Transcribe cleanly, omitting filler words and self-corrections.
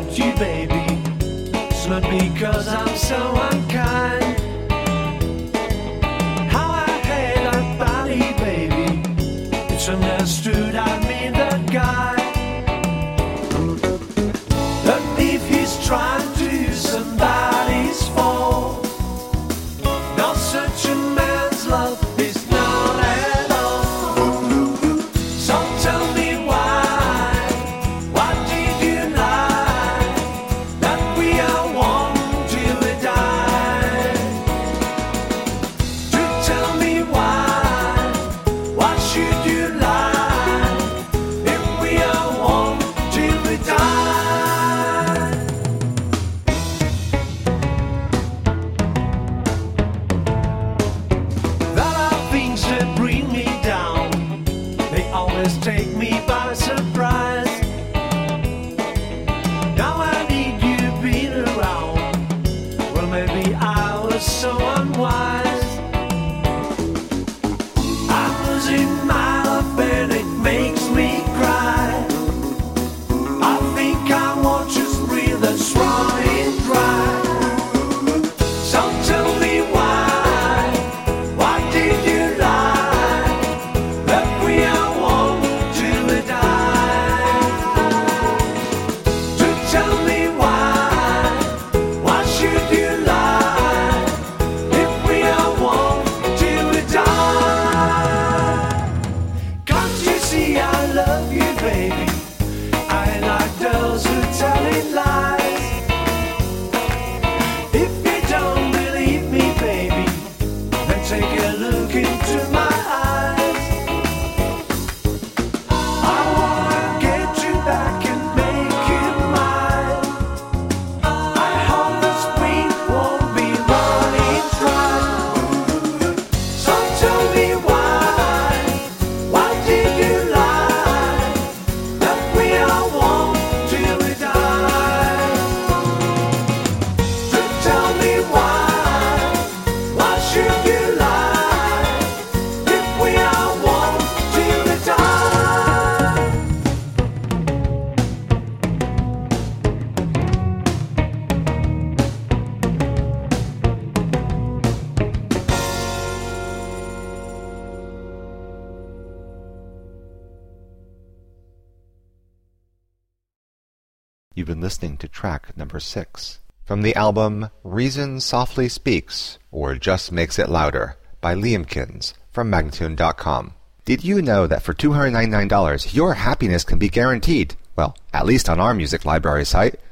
hurt you, baby. It's not because I'm so unkind. How I hate that body, baby. It's understood I mean that guy. But if he's trying to use somebody's fault, not such a man's love is not at all. So tell me why did you lie? That we are one till we die. To tell me why should you lie? If we are one till we die. There are things that bring me down. They always take me by surprise. Now I need you being around. Well, maybe I was so unwise. I'm losing my love and it makes me cry. I think I won't just breathe that's running dry. So tell me why did you lie? That we are one till we die. To tell me why should you lie? If we are one till we die. Can't you see I love you, baby? I like those who tell it lies. If you don't believe me, baby, then take a look into my eyes. I wanna get you back and make you mine. I hope the spring won't be running dry. So tell me why did you lie? That we are one till we die. So tell me why should you lie? If we are one till we die. You've been listening to track number 6 from the album Reason Softly Speaks, or Just Makes It Louder, by Liamkins from Magnatune.com. Did you know that for $299 your happiness can be guaranteed? Well, at least on our music library site.